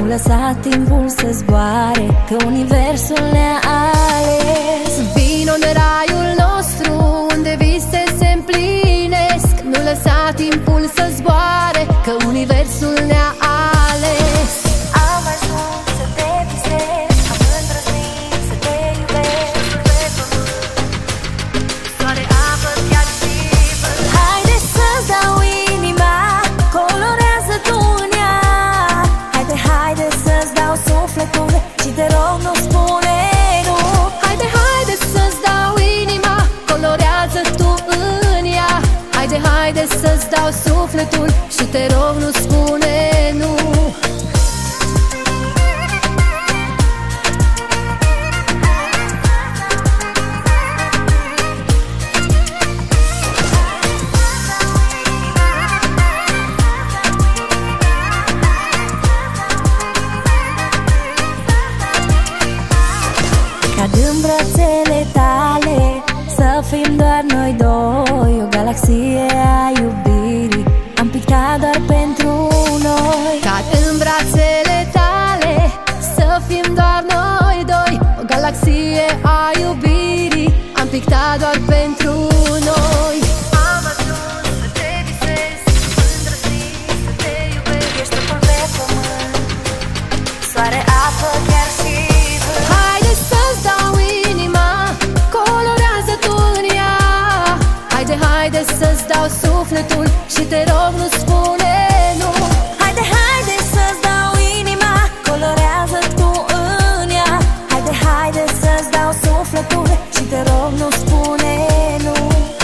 lăsa timpul să zboare, că universul ne-a ales. Vino în raiul nostru, unde vise se împlinesc. Nu lăsa timpul să zboare, că universul ne-a ales. Am ajuns să te visez, am îndrăznit să te iubesc. Soare, apă, chiar și vânt. Haide să-ți dau inima, colorează tu în ea. Haide, haide să-ți dau sufletul și te rog nu spune nu. Haide, haide să-ți dau inima, colorează tu în ea. Haide, haide să-ți dau sufletul și te rog nu spune nu. Cad în brațele tale, să fim doar noi doi. O galaxie a iubirii am pictat doar pentru noi. Cad în brațele tale, să fim doar noi doi. O galaxie a iubirii am pictat doar pentru noi. Am ajuns să te visez, îndrăznit să te iubesc. Ești totul pe pământ, soare, apă, chiar și vânt. Haide să-ți dau inima, colorează tu în ea. Haide, haide să-ți dau sufletul și te rog nu spune nu. Haide, haide să-ți dau inima, colorează tu în ea. Haide, haide să-ți dau sufletul și te rog nu spune nu.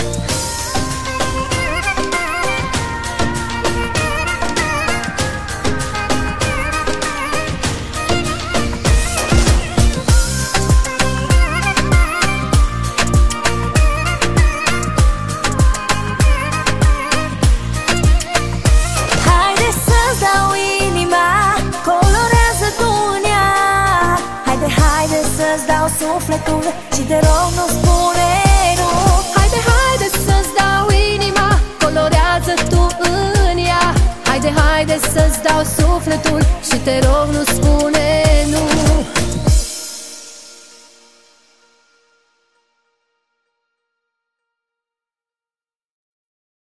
Haide să-ți dau inima, colorează tu în ea. Haide, haide să-ți dau sufletul și te rog nu spune nu. Haide, haide să-ți dau inima, colorează tu în ea. Haide, haide să-ți dau sufletul și te rog nu spune